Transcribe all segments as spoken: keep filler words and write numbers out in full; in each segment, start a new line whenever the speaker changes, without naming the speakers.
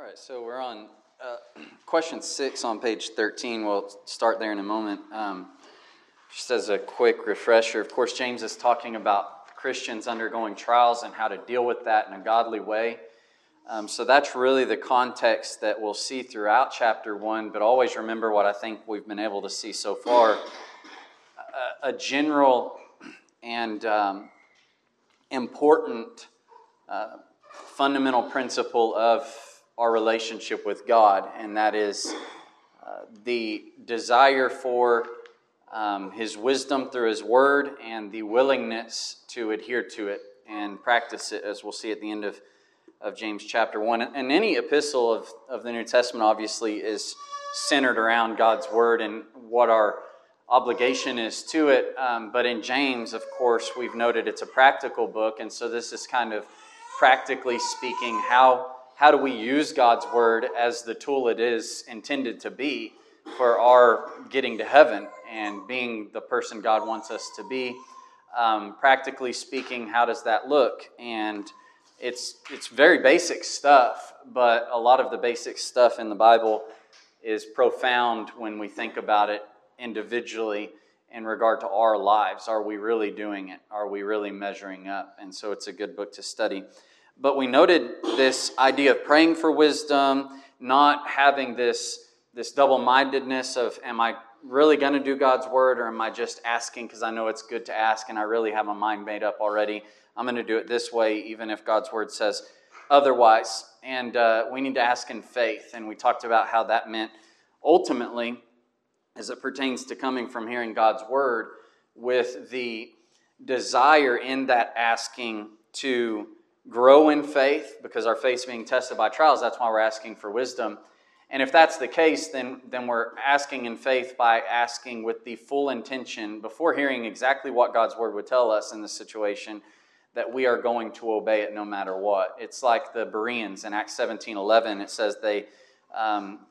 right, so we're on uh, question six on page thirteen. We'll start there in a moment. Um, just as a quick refresher, of course, James is talking about Christians undergoing trials and how to deal with that in a godly way. Um, so that's really the context that we'll see throughout chapter one, but always remember what I think we've been able to see so far. A, a general and um, important uh, fundamental principle of our relationship with God, and that is uh, the desire for um, His wisdom through His Word and the willingness to adhere to it and practice it, as we'll see at the end of, of James chapter one. And any epistle of, of the New Testament obviously is centered around God's Word and what our obligation is to it. Um, but in James, of course, we've noted it's a practical book, and so this is kind of practically speaking, how how do we use God's Word as the tool it is intended to be for our getting to heaven and being the person God wants us to be? Um, practically speaking, how does that look? And it's it's very basic stuff, but a lot of the basic stuff in the Bible is profound when we think about it individually in regard to our lives. Are we really doing it? Are we really measuring up? And so it's a good book to study. But we noted this idea of praying for wisdom, not having this, this double-mindedness of, am I really going to do God's Word, or am I just asking because I know it's good to ask and I really have my mind made up already? I'm going to do it this way, even if God's Word says otherwise. And uh, we need to ask in faith. And we talked about how that meant ultimately, as it pertains to coming from hearing God's Word, with the desire in that asking to grow in faith, because our faith's being tested by trials. That's why we're asking for wisdom. And if that's the case, then, then we're asking in faith by asking with the full intention, before hearing exactly what God's Word would tell us in this situation, that we are going to obey it no matter what. It's like the Bereans in Acts seventeen eleven. It says they um,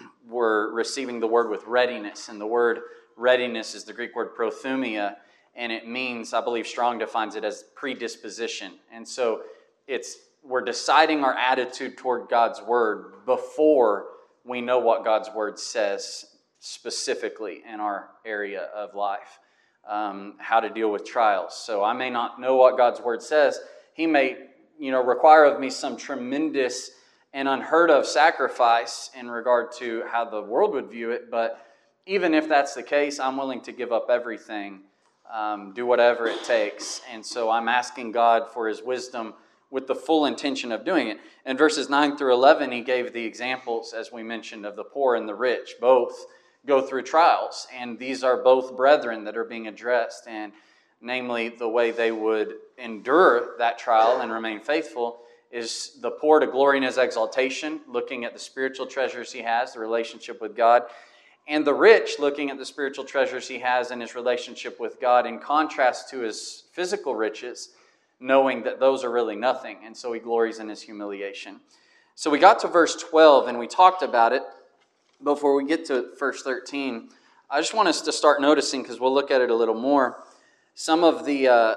were receiving the Word with readiness. And the word readiness is the Greek word prothumia, and it means, I believe Strong defines it as predisposition. And so it's we're deciding our attitude toward God's Word before we know what God's Word says specifically in our area of life, um, how to deal with trials. So I may not know what God's Word says. He may, you know, require of me some tremendous and unheard of sacrifice in regard to how the world would view it. But even if that's the case, I'm willing to give up everything, um, do whatever it takes. And so I'm asking God for His wisdom with the full intention of doing it. In verses nine through eleven, he gave the examples, as we mentioned, of the poor and the rich. Both go through trials, and these are both brethren that are being addressed, and namely the way they would endure that trial and remain faithful is the poor to glory in his exaltation, looking at the spiritual treasures he has, the relationship with God, and the rich looking at the spiritual treasures he has in his relationship with God in contrast to his physical riches, knowing that those are really nothing, and so he glories in his humiliation. So we got to verse twelve, and we talked about it. Before we get to verse thirteen, I just want us to start noticing, because we'll look at it a little more, some of the uh,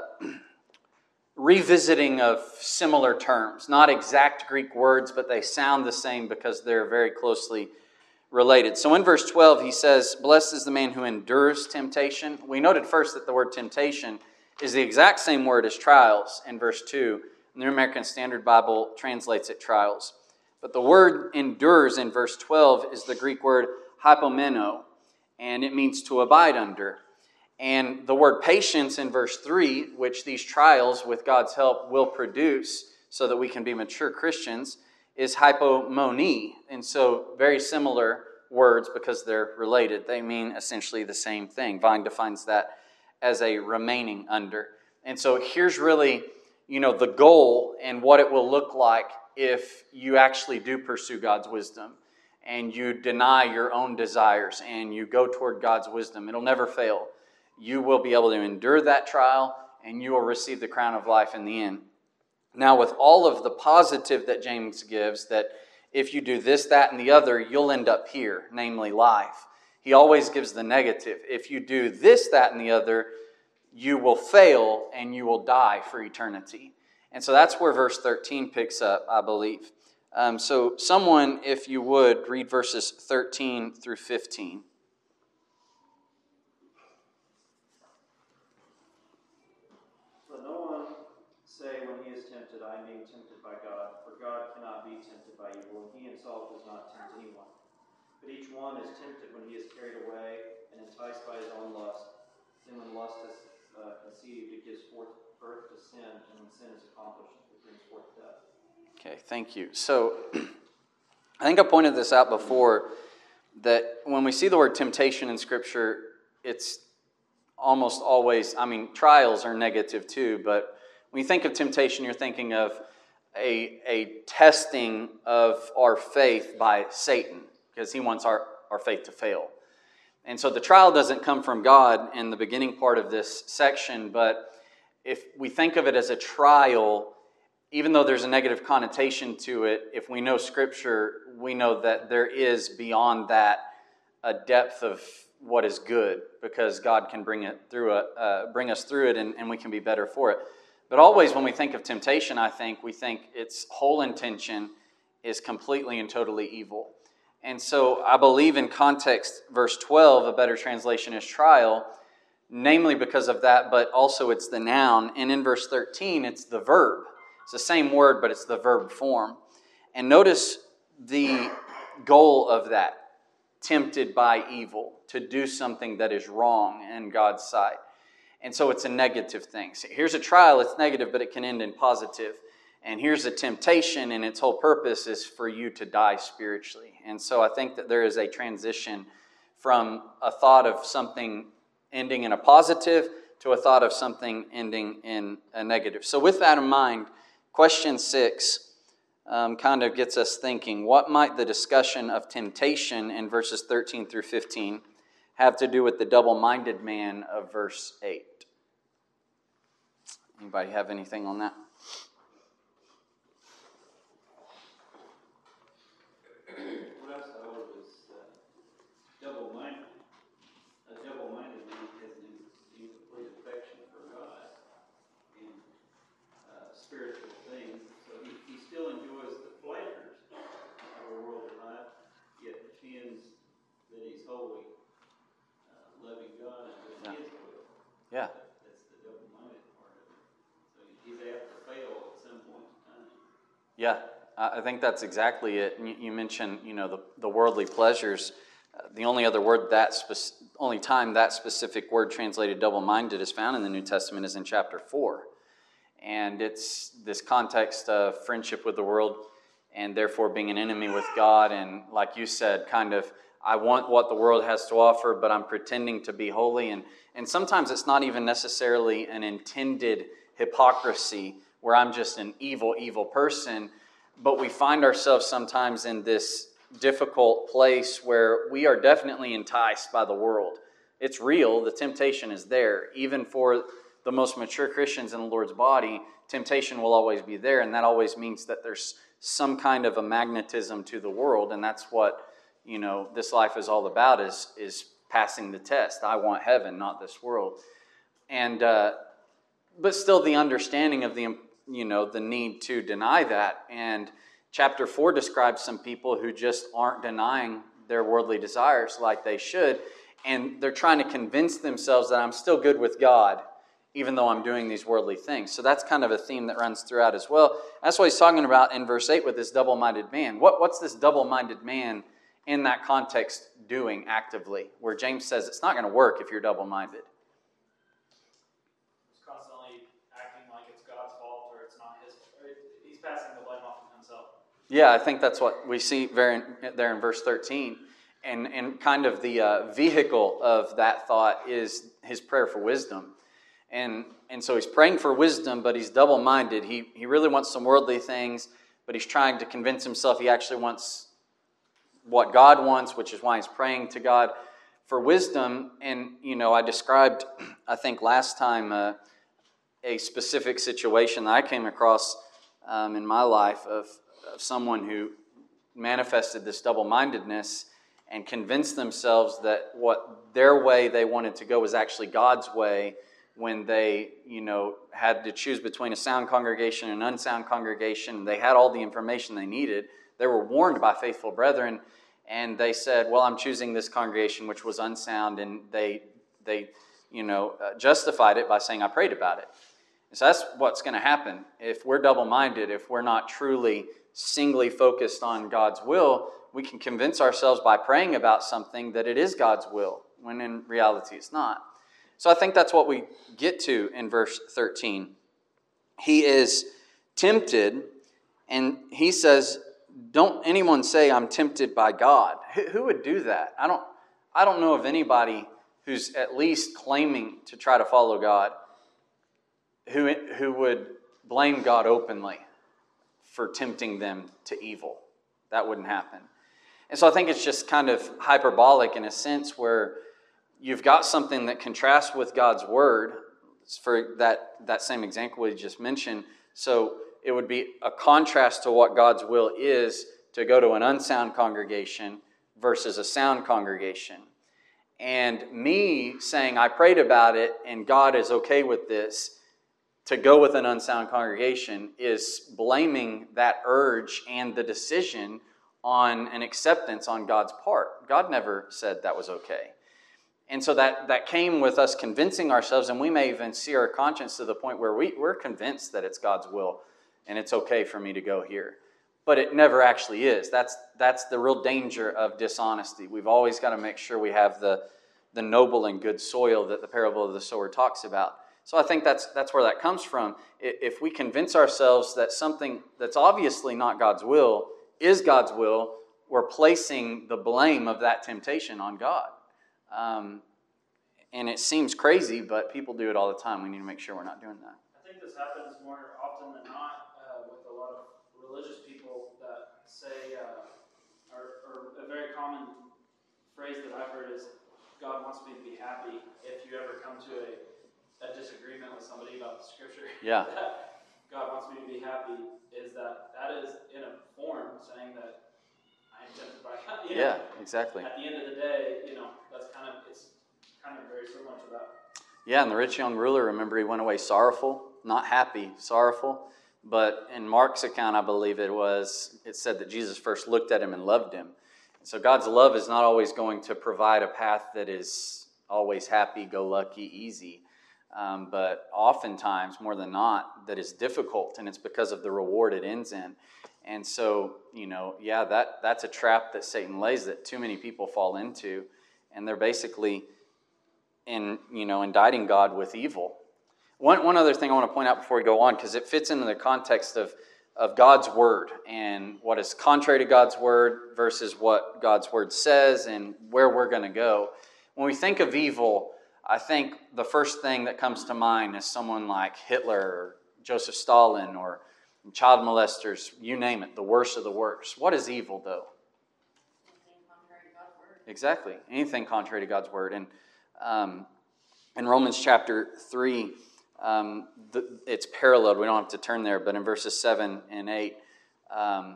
revisiting of similar terms. Not exact Greek words, but they sound the same because they're very closely related. So in verse twelve, he says, "Blessed is the man who endures temptation." We noted first that the word temptation is the exact same word as trials in verse two. The New American Standard Bible translates it trials. But the word endures in verse twelve is the Greek word hypomeno, and it means to abide under. And the word patience in verse three, which these trials with God's help will produce so that we can be mature Christians, is hypomone. And so very similar words because they're related. They mean essentially the same thing. Vine defines that as a remaining under. And so here's really, you know, the goal and what it will look like if you actually do pursue God's wisdom and you deny your own desires and you go toward God's wisdom. It'll never fail. You will be able to endure that trial and you will receive the crown of life in the end. Now, with all of the positive that James gives, that if you do this, that, and the other, you'll end up here, namely life. He always gives the negative. If you do this, that, and the other, you will fail and you will die for eternity. And so that's where verse thirteen picks up, I believe. Um, so someone, if you would, read verses thirteen through fifteen.
Let no one say when he is tempted, I am being tempted by God, for God cannot be tempted by evil, and he himself does not tempt anyone. But each one is tempted when he is carried away and enticed by his own lust. Then when lust is uh, conceived, it gives forth birth to sin, and when sin is accomplished, it brings forth death.
Okay, thank you. So I think I pointed this out before, that when we see the word temptation in Scripture, it's almost always, I mean, trials are negative too, but when you think of temptation, you're thinking of a, a testing of our faith by Satan, because he wants our, our faith to fail. And so the trial doesn't come from God in the beginning part of this section, but if we think of it as a trial, even though there's a negative connotation to it, if we know Scripture, we know that there is beyond that a depth of what is good, because God can bring it through it, uh, bring us through it, and, and we can be better for it. But always when we think of temptation, I think we think its whole intention is completely and totally evil. And so I believe in context, verse twelve, a better translation is trial, namely because of that, but also it's the noun. And in verse thirteen, it's the verb. It's the same word, but it's the verb form. And notice the goal of that: tempted by evil, to do something that is wrong in God's sight. And so it's a negative thing. So here's a trial, it's negative, but it can end in positive. And here's a temptation, and its whole purpose is for you to die spiritually. And so I think that there is a transition from a thought of something ending in a positive to a thought of something ending in a negative. So with that in mind, question six um, kind of gets us thinking, what might the discussion of temptation in verses thirteen through fifteen have to do with the double-minded man of verse eight? Anybody have anything on that?
What else I wrote was uh, double-minded. A double-minded man has an incomplete affection for God and uh, spiritual things. So he, he still enjoys the pleasures of a worldly life, yet pretends that he's holy, uh, loving God and doing
Yeah.
His will.
Yeah.
That's the double-minded part of it. So he's apt to fail at some point in time.
Yeah, I think that's exactly it. You, you mentioned, you know, the, the worldly pleasures. Uh, the only other word that spec- only time that specific word translated double-minded is found in the New Testament is in chapter four, and it's this context of friendship with the world, and therefore being an enemy with God. And like you said, kind of, I want what the world has to offer, but I'm pretending to be holy. And and sometimes it's not even necessarily an intended hypocrisy where I'm just an evil, evil person, but we find ourselves sometimes in this difficult place where we are definitely enticed by the world. It's real. The temptation is there. Even for the most mature Christians in the Lord's body, temptation will always be there, and that always means that there's some kind of a magnetism to the world, and that's what, you know, this life is all about, is, is passing the test. I want heaven, not this world. And uh, but still the understanding of the, you know, the need to deny that. And chapter four describes some people who just aren't denying their worldly desires like they should, and they're trying to convince themselves that I'm still good with God, even though I'm doing these worldly things. So that's kind of a theme that runs throughout as well. That's what he's talking about in verse eight with this double-minded man. What, what's this double-minded man in that context doing actively, where James says it's not going to work if you're double-minded?
He's constantly acting like it's God's fault or it's not his. He's passing the blame off on himself.
Yeah, I think that's what we see there in, there in verse thirteen. And, and kind of the uh, vehicle of that thought is his prayer for wisdom. And, and so he's praying for wisdom, but he's double-minded. He, he really wants some worldly things, but he's trying to convince himself he actually wants what God wants, which is why he's praying to God for wisdom. And, you know, I described, I think last time, uh, a specific situation that I came across um, in my life of, of someone who manifested this double-mindedness and convinced themselves that what their way they wanted to go was actually God's way, when they, you know, had to choose between a sound congregation and an unsound congregation. They had all the information they needed. they were warned by faithful brethren, and they said, well, I'm choosing this congregation, which was unsound, and they, they you know, uh, justified it by saying, I prayed about it. And so that's what's going to happen. If we're double-minded, if we're not truly singly focused on God's will, we can convince ourselves by praying about something that it is God's will, when in reality it's not. So I think that's what we get to in verse thirteen. He is tempted, and he says, don't anyone say I'm tempted by God. Who, who would do that? I don't, I don't know of anybody who's at least claiming to try to follow God who, who would blame God openly for tempting them to evil. That wouldn't happen. And so I think it's just kind of hyperbolic in a sense where you've got something that contrasts with God's word, for that, that same example we just mentioned. So it would be a contrast to what God's will is to go to an unsound congregation versus a sound congregation. And me saying I prayed about it and God is okay with this, to go with an unsound congregation is blaming that urge and the decision on an acceptance on God's part. God never said that was okay. And so that, that came with us convincing ourselves, and we may even see our conscience to the point where we, we're convinced that it's God's will and it's okay for me to go here. But it never actually is. That's, that's the real danger of dishonesty. We've always got to make sure we have the, the noble and good soil that the parable of the sower talks about. So I think that's that's where that comes from. If we convince ourselves that something that's obviously not God's will is God's will, we're placing the blame of that temptation on God. Um, and it seems crazy, but people do it all the time. We need to make sure we're not doing that.
I think this happens more often than not uh, with a lot of religious people that say, uh, or, or a very common phrase that I've heard is, God wants me to be happy. If you ever come to a a disagreement with somebody about the scripture,
yeah.
that God wants me to be happy, is that that is in a form saying that I am tempted by God. You know?
Yeah, exactly.
At the end of the day, you know, that's kind of, it's kind of very similar to that.
Yeah, and the rich young ruler, remember, he went away sorrowful, not happy, sorrowful. But in Mark's account, I believe it was, it said that Jesus first looked at him and loved him. So God's love is not always going to provide a path that is always happy-go-lucky, easy. Um, but oftentimes, more than not, that is difficult, and it's because of the reward it ends in. And so, you know, yeah, that that's a trap that Satan lays that too many people fall into, and they're basically in, you know, indicting God with evil. One one other thing I want to point out before we go on, because it fits into the context of of God's word and what is contrary to God's word versus what God's word says and where we're going to go. When we think of evil, I think the first thing that comes to mind is someone like Hitler or Joseph Stalin or child molesters, you name it, the worst of the worst. What is evil, though?
Anything contrary to God's word.
Exactly, anything contrary to God's word. And um, in Romans chapter three, um, the, it's paralleled. We don't have to turn there, but in verses seven and eight, um,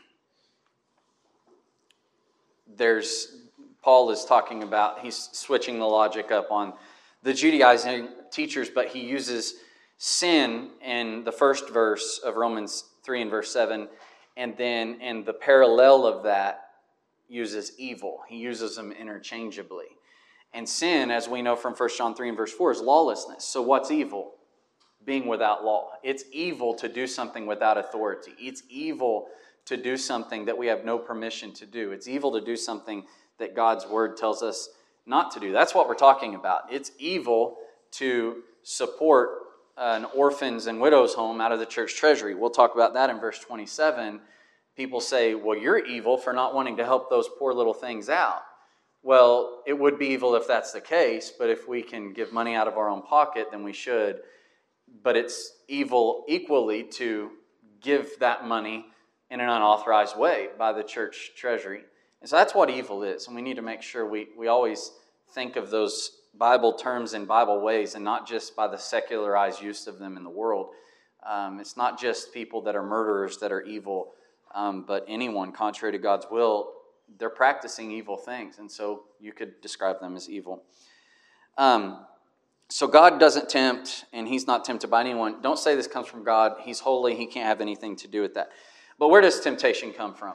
there's... Paul is talking about, he's switching the logic up on the Judaizing teachers, but he uses sin in the first verse of Romans three and verse seven, and then in the parallel of that uses evil. He uses them interchangeably. And sin, as we know from First John three and verse four, is lawlessness. So what's evil? Being without law. It's evil to do something without authority. It's evil to do something that we have no permission to do. It's evil to do something that God's word tells us not to do. That's what we're talking about. It's evil to support an orphans and widows home out of the church treasury. We'll talk about that in verse twenty-seven. People say, well, you're evil for not wanting to help those poor little things out. Well, it would be evil if that's the case, but if we can give money out of our own pocket, then we should. But it's evil equally to give that money in an unauthorized way by the church treasury. And so that's what evil is, and we need to make sure we, we always think of those Bible terms in Bible ways and not just by the secularized use of them in the world. Um, it's not just people that are murderers that are evil, um, but anyone contrary to God's will, they're practicing evil things, and so you could describe them as evil. Um, so God doesn't tempt, and he's not tempted by anyone. Don't say this comes from God. He's holy. He can't have anything to do with that. But where does temptation come from?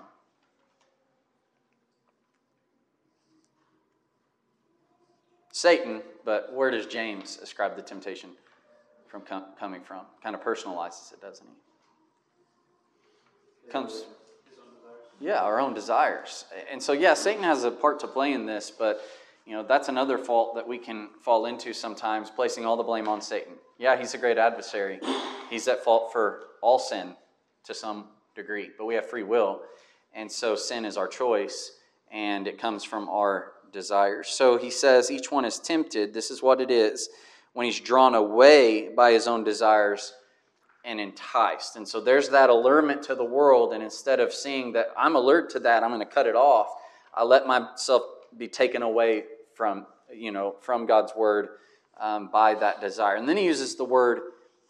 Satan, but where does James ascribe the temptation from com- coming from? Kind of personalizes it, doesn't he? Comes, yeah, our own desires. And so, yeah, Satan has a part to play in this, but you know, that's another fault that we can fall into sometimes, placing all the blame on Satan. Yeah, he's a great adversary. He's at fault for all sin to some degree, but we have free will, and so sin is our choice, and it comes from our desires. So he says each one is tempted. This is what it is when he's drawn away by his own desires and enticed. And so there's that allurement to the world, and instead of seeing that I'm alert to that, I'm going to cut it off, I let myself be taken away from, you know, from God's word um, by that desire. And then he uses the word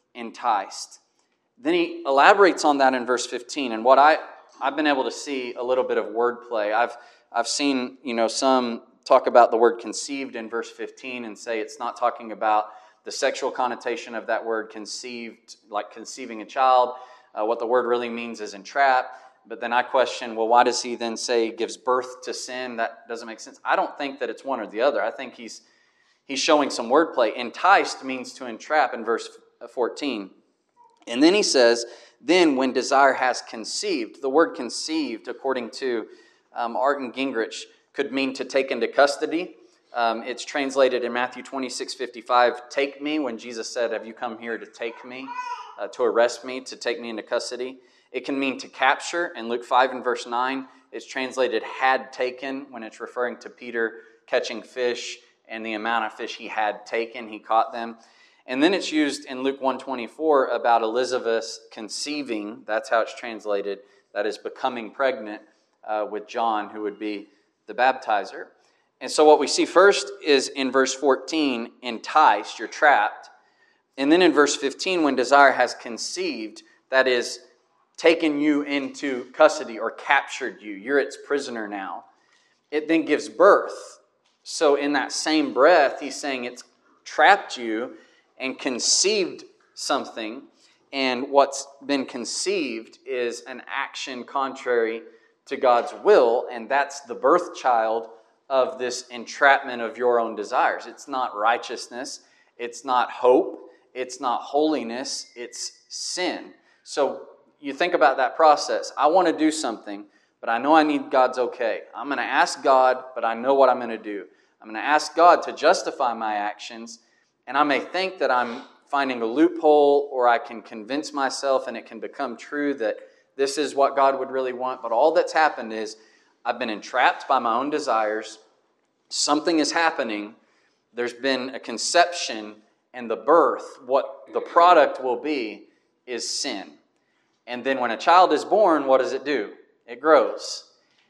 enticed. Then he elaborates on that in verse fifteen. And what I, I've been able to see a little bit of wordplay. I've I've seen, you know, some talk about the word conceived in verse fifteen and say it's not talking about the sexual connotation of that word conceived, like conceiving a child. Uh, what the word really means is entrap. But then I question, well, why does he then say gives birth to sin? That doesn't make sense. I don't think that it's one or the other. I think he's he's showing some wordplay. Enticed means to entrap in verse fourteen. And then he says, then when desire has conceived. The word conceived, according to um, Art and Gingrich, could mean to take into custody. Um, it's translated in Matthew twenty-six fifty-five, take me, when Jesus said, have you come here to take me, uh, to arrest me, to take me into custody. It can mean to capture. In Luke five and verse nine, it's translated had taken, when it's referring to Peter catching fish and the amount of fish he had taken, he caught them. And then it's used in Luke one twenty-four about Elizabeth conceiving. That's how it's translated. That is becoming pregnant uh, with John, who would be the baptizer. And so what we see first is in verse fourteen, enticed, you're trapped. And then in verse fifteen, when desire has conceived, that is, taken you into custody or captured you. You're its prisoner now. It then gives birth. So in that same breath, he's saying it's trapped you and conceived something. And what's been conceived is an action contrary to God's will, and that's the birth child of this entrapment of your own desires. It's not righteousness. It's not hope. It's not holiness. It's sin. So you think about that process. I want to do something, but I know I need God's okay. I'm going to ask God, but I know what I'm going to do. I'm going to ask God to justify my actions, and I may think that I'm finding a loophole, or I can convince myself and it can become true that this is what God would really want. But all that's happened is I've been entrapped by my own desires. Something is happening. There's been a conception, and the birth, what the product will be, is sin. And then when a child is born, what does it do? It grows.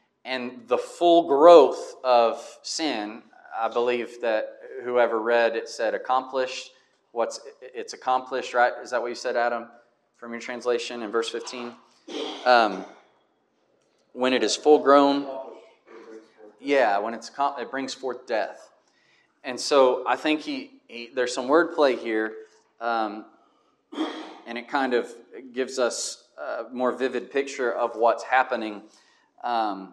And the full growth of sin, I believe that whoever read it said accomplished. What's it's accomplished, right? Is that what you said, Adam, from your translation in verse fifteen? Um, when it is full grown, yeah, when it's it brings forth death. And so I think he, he there's some wordplay here, um, and it kind of gives us a more vivid picture of what's happening. Um,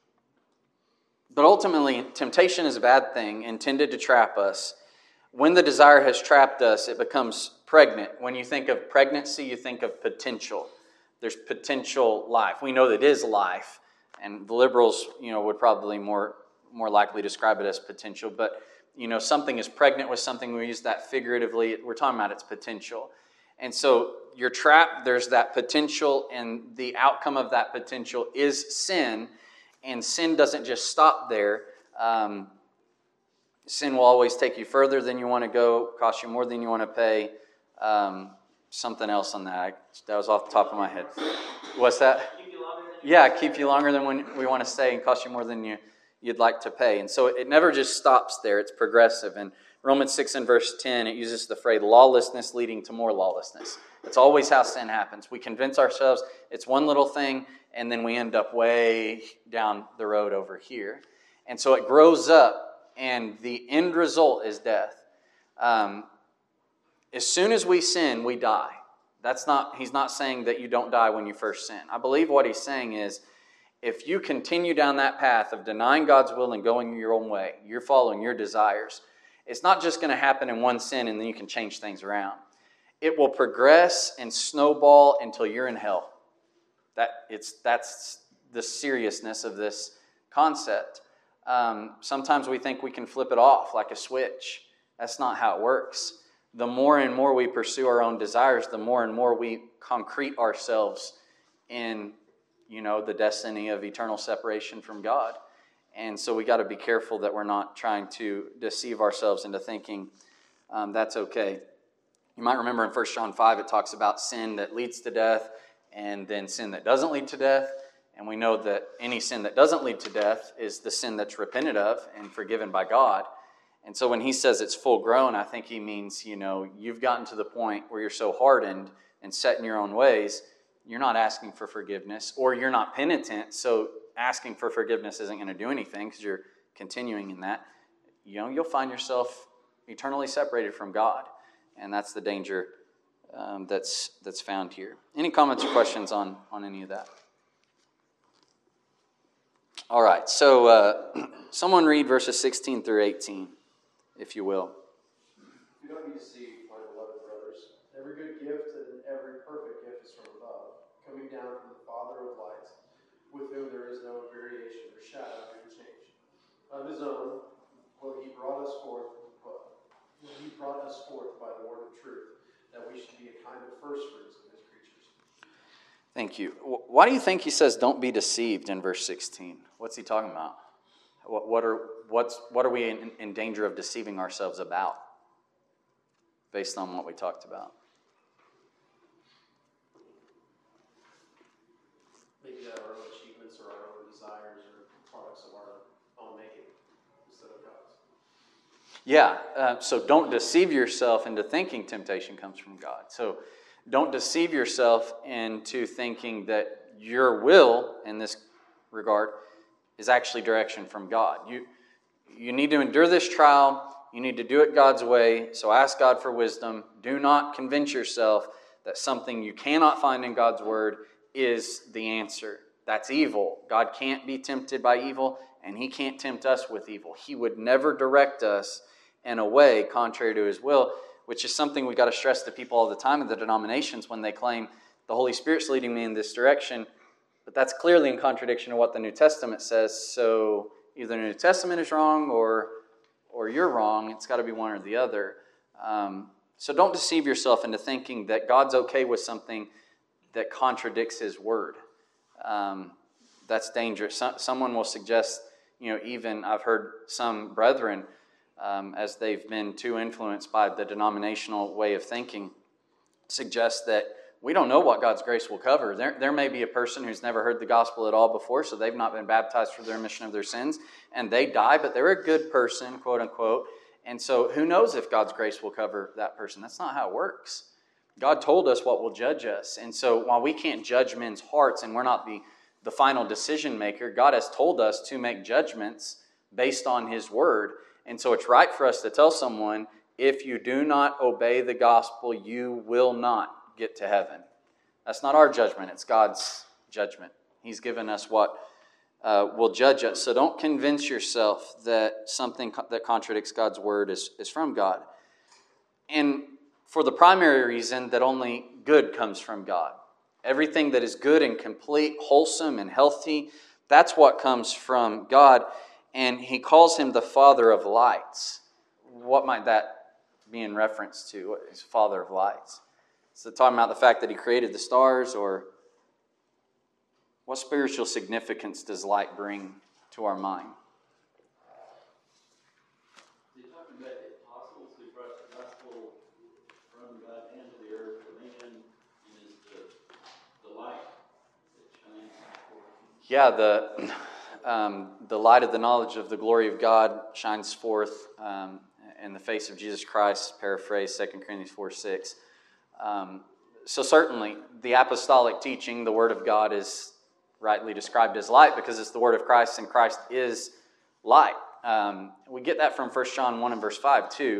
but ultimately, temptation is a bad thing, intended to trap us. When the desire has trapped us, it becomes pregnant. When you think of pregnancy, you think of potential. There's potential life. We know that it is life, and the liberals, you know, would probably more more likely describe it as potential. But you know, something is pregnant with something. We use that figuratively. We're talking about its potential. And so you're trapped. There's that potential, and the outcome of that potential is sin. And sin doesn't just stop there. Um, sin will always take you further than you want to go, cost you more than you want to pay. Um, something else on that. I, that was off the top of my head. What's that?
Keep you longer than
Yeah, keep you longer than when we want to stay and cost you more than you, you'd like to pay. And so it never just stops there. It's progressive. And Romans six and verse ten, it uses the phrase lawlessness leading to more lawlessness. That's always how sin happens. We convince ourselves it's one little thing, and then we end up way down the road over here. And so it grows up, and the end result is death. Um, as soon as we sin, we die. That's not, he's not saying that you don't die when you first sin. I believe what he's saying is, if you continue down that path of denying God's will and going your own way, you're following your desires, it's not just going to happen in one sin and then you can change things around. It will progress and snowball until you're in hell. That it's that's the seriousness of this concept. Um, sometimes we think we can flip it off like a switch. That's not how it works. The more and more we pursue our own desires, the more and more we concrete ourselves in, you know, the destiny of eternal separation from God. And so we got to be careful that we're not trying to deceive ourselves into thinking um, that's okay. You might remember in First John five, it talks about sin that leads to death and then sin that doesn't lead to death. And we know that any sin that doesn't lead to death is the sin that's repented of and forgiven by God. And so when he says it's full grown, I think he means, you know, you've gotten to the point where you're so hardened and set in your own ways, you're not asking for forgiveness, or you're not penitent, so asking for forgiveness isn't going to do anything because you're continuing in that. You know, you'll find yourself eternally separated from God, and that's the danger um, that's that's found here. Any comments or questions on, on any of that? All right, so uh, someone read verses sixteen through eighteen, if you will.
You don't be deceived, my beloved brothers. Every good gift and every perfect gift is from above, coming down from the Father of lights, with whom there is no variation or shadow due to change. Of his own will he brought us forth, will he brought us forth by the word of truth, that we should be a kind of first fruits of his creatures.
Thank you. Why do you think he says don't be deceived in verse sixteen? What's he talking about? What, what are what's what are we in, in danger of deceiving ourselves about, based on what we talked about?
Maybe that our own achievements or our own desires or products of our own making instead of God's.
Yeah, uh, so don't deceive yourself into thinking temptation comes from God. So don't deceive yourself into thinking that your will, in this regard, is actually direction from God. You, you need to endure this trial. You need to do it God's way. So ask God for wisdom. Do not convince yourself that something you cannot find in God's word is the answer. That's evil. God can't be tempted by evil, and he can't tempt us with evil. He would never direct us in a way contrary to his will, which is something we got to stress to people all the time in the denominations when they claim the Holy Spirit's leading me in this direction. But that's clearly in contradiction to what the New Testament says. So either the New Testament is wrong or or you're wrong. It's got to be one or the other. Um, so don't deceive yourself into thinking that God's okay with something that contradicts his word. Um, that's dangerous. So, someone will suggest, you know, even I've heard some brethren, um, as they've been too influenced by the denominational way of thinking, suggest that we don't know what God's grace will cover. There, there may be a person who's never heard the gospel at all before, so they've not been baptized for the remission of their sins, and they die, but they're a good person, quote unquote. And so who knows if God's grace will cover that person? That's not how it works. God told us what will judge us. And so while we can't judge men's hearts and we're not the, the final decision maker, God has told us to make judgments based on his word. And so it's right for us to tell someone, if you do not obey the gospel, you will not get to heaven. That's not our judgment. It's God's judgment. He's given us what uh, will judge us. So don't convince yourself that something co- that contradicts God's word is, is from God. And for the primary reason that only good comes from God. Everything that is good and complete, wholesome and healthy, that's what comes from God. And he calls him the Father of lights. What might that be in reference to? What is Father of lights? Is it talking about the fact that he created the stars, or what spiritual significance does light bring to our mind?
You're talking about the apostles who brought the gospel from God into the earth to man, and is the, the light that shines forth.
Yeah, the um, the light of the knowledge of the glory of God shines forth um, in the face of Jesus Christ. Paraphrase Second Corinthians four six. Um, so certainly, the apostolic teaching, the Word of God, is rightly described as light because it's the Word of Christ, and Christ is light. Um, we get that from First John one and verse five too.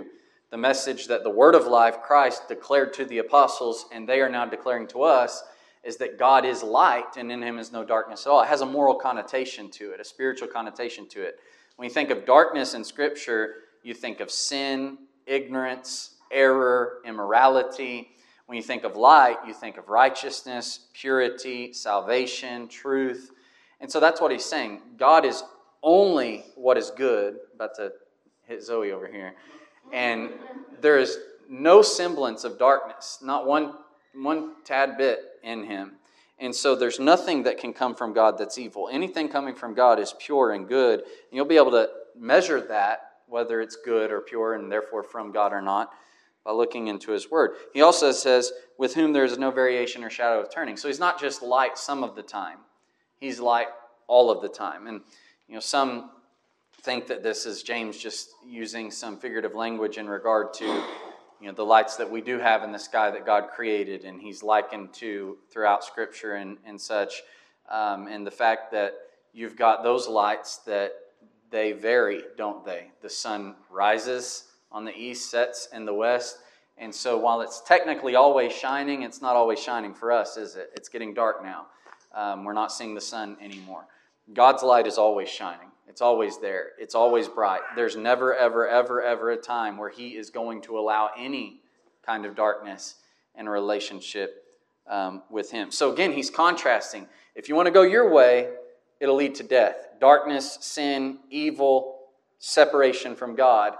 the message that the Word of Life, Christ, declared to the apostles, and they are now declaring to us, is that God is light, and in Him is no darkness at all. It has a moral connotation to it, a spiritual connotation to it. When you think of darkness in Scripture, you think of sin, ignorance, error, immorality. When you think of light, you think of righteousness, purity, salvation, truth. And so that's what he's saying. God is only what is good. About to hit Zoe over here. And there is no semblance of darkness, not one, one tad bit in Him. And so there's nothing that can come from God that's evil. Anything coming from God is pure and good. And you'll be able to measure that, whether it's good or pure and therefore from God or not, by looking into His Word. He also says, with whom there is no variation or shadow of turning. So He's not just light some of the time. He's light all of the time. And, you know, some think that this is James just using some figurative language in regard to, you know, the lights that we do have in the sky that God created, and he's likened to throughout Scripture and, and such. Um, and the fact that you've got those lights that they vary, don't they? The sun rises on the east, sets in the west. And so while it's technically always shining, it's not always shining for us, is it? It's getting dark now. Um, we're not seeing the sun anymore. God's light is always shining. It's always there. It's always bright. There's never, ever, ever, ever a time where He is going to allow any kind of darkness in a relationship um, with Him. So again, He's contrasting. If you want to go your way, it'll lead to death. Darkness, sin, evil, separation from God.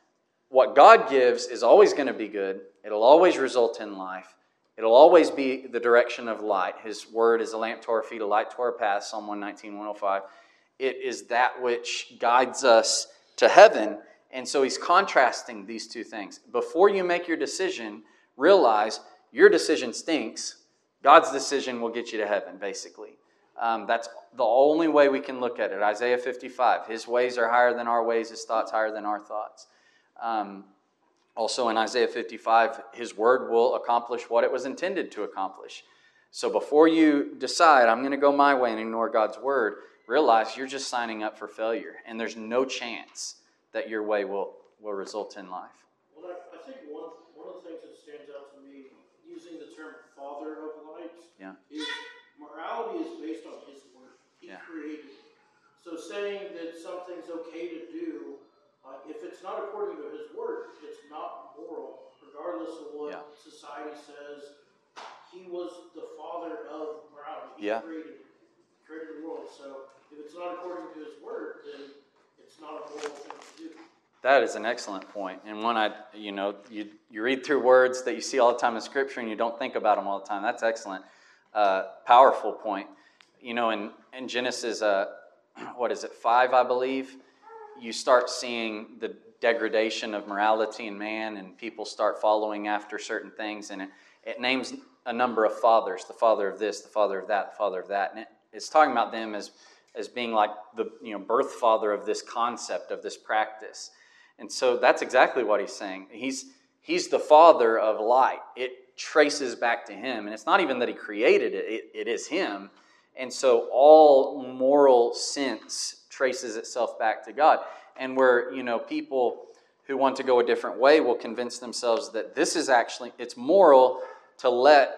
What God gives is always going to be good. It'll always result in life. It'll always be the direction of light. His Word is a lamp to our feet, a light to our path, Psalm one nineteen, one oh five. It is that which guides us to heaven. And so he's contrasting these two things. Before you make your decision, realize your decision stinks. God's decision will get you to heaven, basically. Um, that's the only way we can look at it. Isaiah fifty-five, His ways are higher than our ways, His thoughts higher than our thoughts. Um, also in Isaiah fifty-five, His Word will accomplish what it was intended to accomplish. So before you decide, I'm going to go my way and ignore God's Word, realize you're just signing up for failure, and there's no chance that your way will, will result in life.
Well, I, I think one, one of the things that stands out to me, using the term Father of Lights,
Yeah.
is morality is based on His Word. He
Yeah.
created it. So saying that something's okay to do, uh, if it's not according to His Word, it's not moral, regardless of what
Yeah.
society says. He was the Father of morality. He
Yeah.
created it. Created the world. So if it's not according to His Word, then it's not a moral thing to do.
That is an excellent point, and one I, you know, you you read through words that you see all the time in Scripture, and you don't think about them all the time. That's excellent, uh, powerful point. You know, in in Genesis, uh, what is it, five, I believe, you start seeing the degradation of morality in man, and people start following after certain things, and it, it names a number of fathers: the father of this, the father of that, the father of that, and it, it's talking about them as as being like the you know birth father of this concept, of this practice. And so that's exactly what he's saying. He's he's the father of light. It traces back to Him. And it's not even that He created it, it, it is Him. And so all moral sense traces itself back to God. And where, you know, people who want to go a different way will convince themselves that this is actually, it's moral to let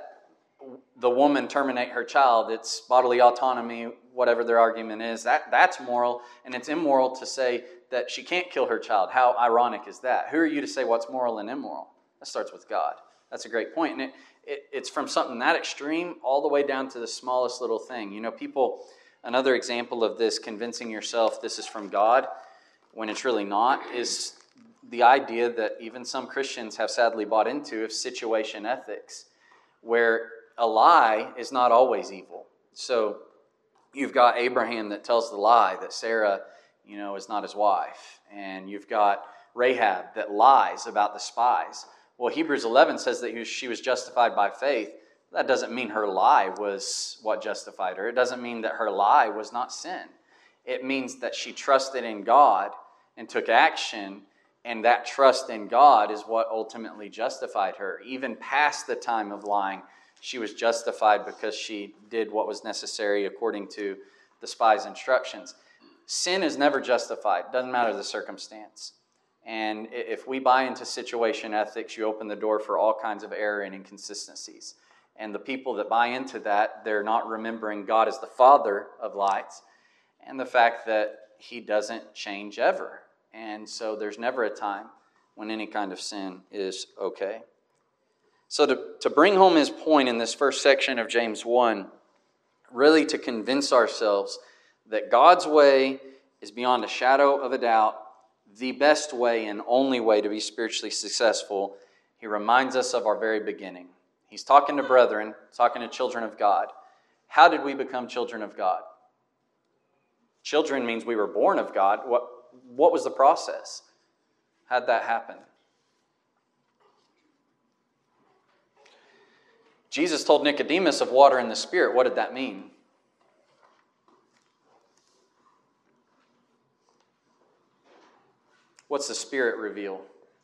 the woman terminate her child. It's bodily autonomy, whatever their argument is. That that's moral, and it's immoral to say that she can't kill her child. How ironic is that? Who are you to say what's moral and immoral? That starts with God. That's a great point. And it, it, it's from something that extreme all the way down to the smallest little thing. You know, people, another example of this, convincing yourself this is from God when it's really not, is the idea that even some Christians have sadly bought into of situation ethics, where a lie is not always evil. So you've got Abraham that tells the lie that Sarah, you know, is not his wife. And you've got Rahab that lies about the spies. Well, Hebrews eleven says that he was, she was justified by faith. That doesn't mean her lie was what justified her. It doesn't mean that her lie was not sin. It means that she trusted in God and took action, and that trust in God is what ultimately justified her. Even past the time of lying, she was justified because she did what was necessary according to the spies' instructions. Sin is never justified. Doesn't matter the circumstance. And if we buy into situation ethics, you open the door for all kinds of error and inconsistencies. And the people that buy into that, they're not remembering God as the Father of lights and the fact that He doesn't change ever. And so there's never a time when any kind of sin is okay. So to, to bring home his point in this first section of James one, really to convince ourselves that God's way is beyond a shadow of a doubt the best way and only way to be spiritually successful, he reminds us of our very beginning. He's talking to brethren, talking to children of God. How did we become children of God? Children means we were born of God. What, what was the process? How'd that happen? Jesus told Nicodemus of water and the Spirit. What did that mean? What's the Spirit reveal?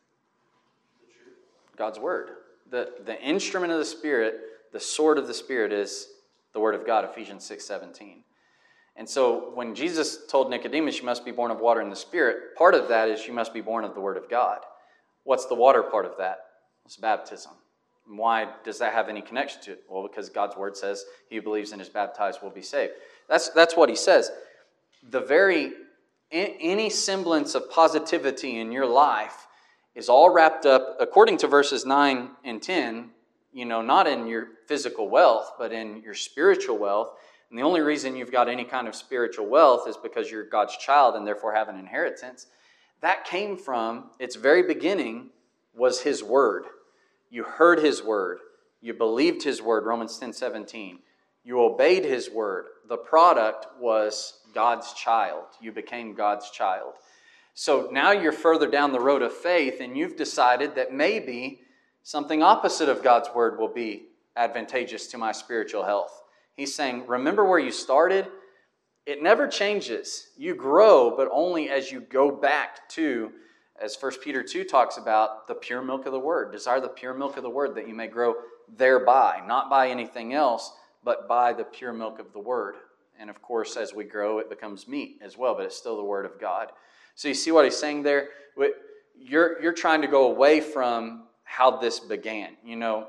God's Word. The, the instrument of the Spirit, the sword of the Spirit is the Word of God, Ephesians six seventeen. And so when Jesus told Nicodemus, you must be born of water and the Spirit, part of that is you must be born of the Word of God. What's the water part of that? It's baptism. And why does that have any connection to it? Well, because God's Word says he who believes and is baptized will be saved. That's, that's what he says. The very, any semblance of positivity in your life is all wrapped up, according to verses nine and ten, you know, not in your physical wealth, but in your spiritual wealth. And the only reason you've got any kind of spiritual wealth is because you're God's child and therefore have an inheritance. That came from, its very beginning was His Word. You heard His Word. You believed His Word, Romans ten seventeen. You obeyed His Word. The product was God's child. You became God's child. So now you're further down the road of faith and you've decided that maybe something opposite of God's Word will be advantageous to my spiritual health. He's saying, remember where you started? It never changes. You grow, but only as you go back to, as First Peter two talks about, the pure milk of the Word. Desire the pure milk of the Word that you may grow thereby, not by anything else, but by the pure milk of the Word. And of course, as we grow, it becomes meat as well, but it's still the Word of God. So you see what he's saying there? You're, you're trying to go away from how this began. You know,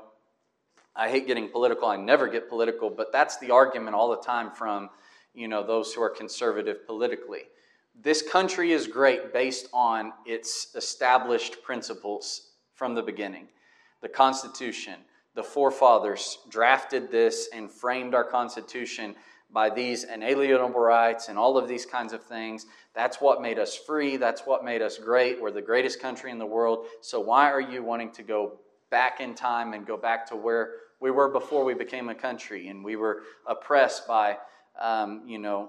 I hate getting political. I never get political, but that's the argument all the time from, you know, those who are conservative politically. This country is great based on its established principles from the beginning. The Constitution, the forefathers drafted this and framed our Constitution by these inalienable rights and all of these kinds of things. That's what made us free. That's what made us great. We're the greatest country in the world. So why are you wanting to go back in time and go back to where we were before we became a country and we were oppressed by, um, you know,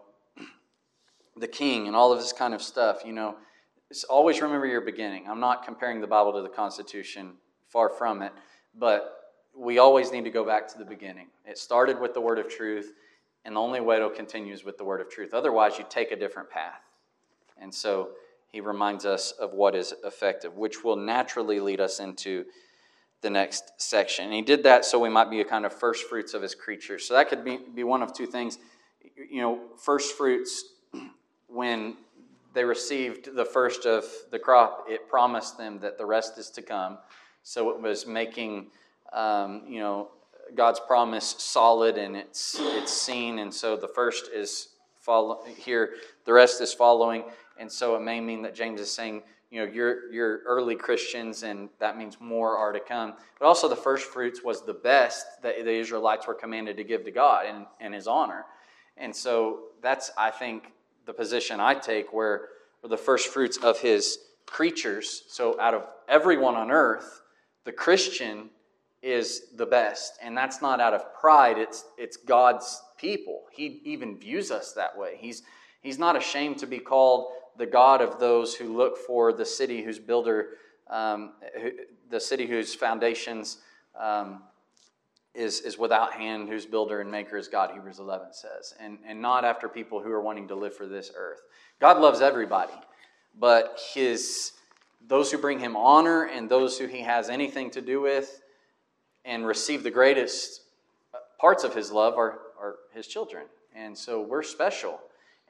the king and all of this kind of stuff? You know, it's always remember your beginning. I'm not comparing the Bible to the Constitution, far from it, but we always need to go back to the beginning. It started with the Word of truth, and the only way it'll continue is with the Word of truth. Otherwise, you take a different path. And so he reminds us of what is effective, which will naturally lead us into the next section. And he did that so we might be a kind of first fruits of his creatures. So that could be, be one of two things. You know, first fruits, when they received the first of the crop, it promised them that the rest is to come. So it was making, um, you know, God's promise solid and it's it's seen. And so the first is follow here, the rest is following. And so it may mean that James is saying, you know, you're, you're early Christians, and that means more are to come. But also the first fruits was the best that the Israelites were commanded to give to God in, in His honor. And so that's, I think, the position I take, where we're the first fruits of His creatures. So out of everyone on earth, the Christian is the best. And that's not out of pride, it's it's God's people. He even views us that way. He's He's not ashamed to be called the God of those who look for the city whose builder, um, who, the city whose foundations um, is, is without hand, whose builder and maker is God, Hebrews eleven says. And, and not after people who are wanting to live for this earth. God loves everybody, but his those who bring Him honor and those who He has anything to do with and receive the greatest parts of His love are, are His children. And so we're special.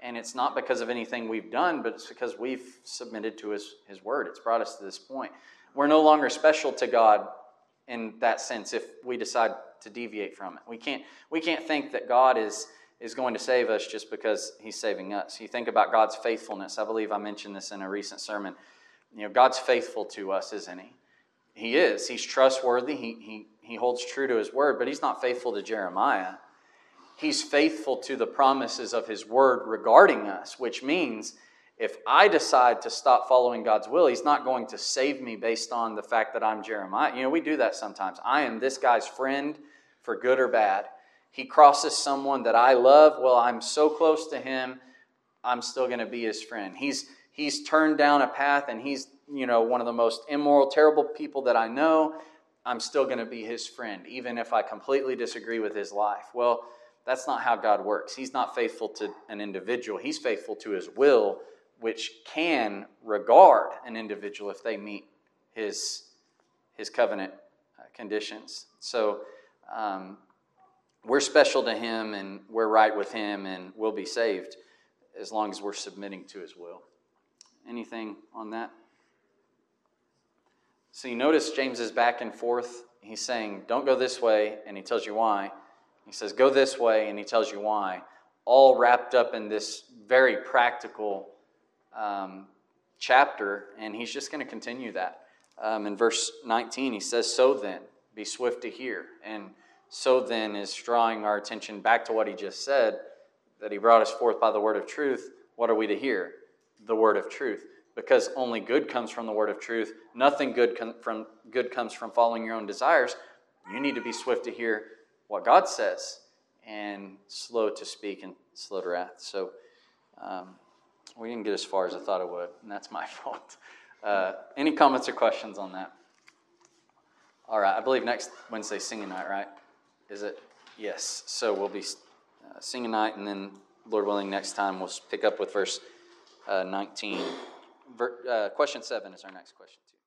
And it's not because of anything we've done, but it's because we've submitted to his, his word. It's brought us to this point. We're no longer special to God in that sense if we decide to deviate from it. We can't, we can't think that God is, is going to save us just because he's saving us. You think about God's faithfulness. I believe I mentioned this in a recent sermon. You know, God's faithful to us, isn't he? He is. He's trustworthy. He, he, he holds true to his word, but he's not faithful to Jeremiah. He's faithful to the promises of his word regarding us, which means if I decide to stop following God's will, he's not going to save me based on the fact that I'm Jeremiah. You know, we do that sometimes. I am this guy's friend for good or bad. He crosses someone that I love. Well, I'm so close to him, I'm still going to be his friend. He's he's turned down a path and he's, you know, one of the most immoral, terrible people that I know. I'm still going to be his friend, even if I completely disagree with his life. Well, that's not how God works. He's not faithful to an individual. He's faithful to his will, which can regard an individual if they meet his, his covenant conditions. So um, we're special to him and we're right with him and we'll be saved as long as we're submitting to his will. Anything on that? So you notice James is back and forth. He's saying, don't go this way, and he tells you why. He says, go this way, and he tells you why. All wrapped up in this very practical um, chapter, and he's just going to continue that. Um, in verse nineteen, he says, so then, be swift to hear. And so then is drawing our attention back to what he just said, that he brought us forth by the word of truth. What are we to hear? The word of truth. Because only good comes from the word of truth. Nothing good com- from good comes from following your own desires. You need to be swift to hear what God says and slow to speak and slow to wrath. So um, we didn't get as far as I thought I would, and that's my fault. Uh, any comments or questions on that? All right, I believe next Wednesday singing night, right? Is it? Yes. So we'll be uh, singing night, and then, Lord willing, next time we'll pick up with verse uh, nineteen. Ver, uh, question seven is our next question, too.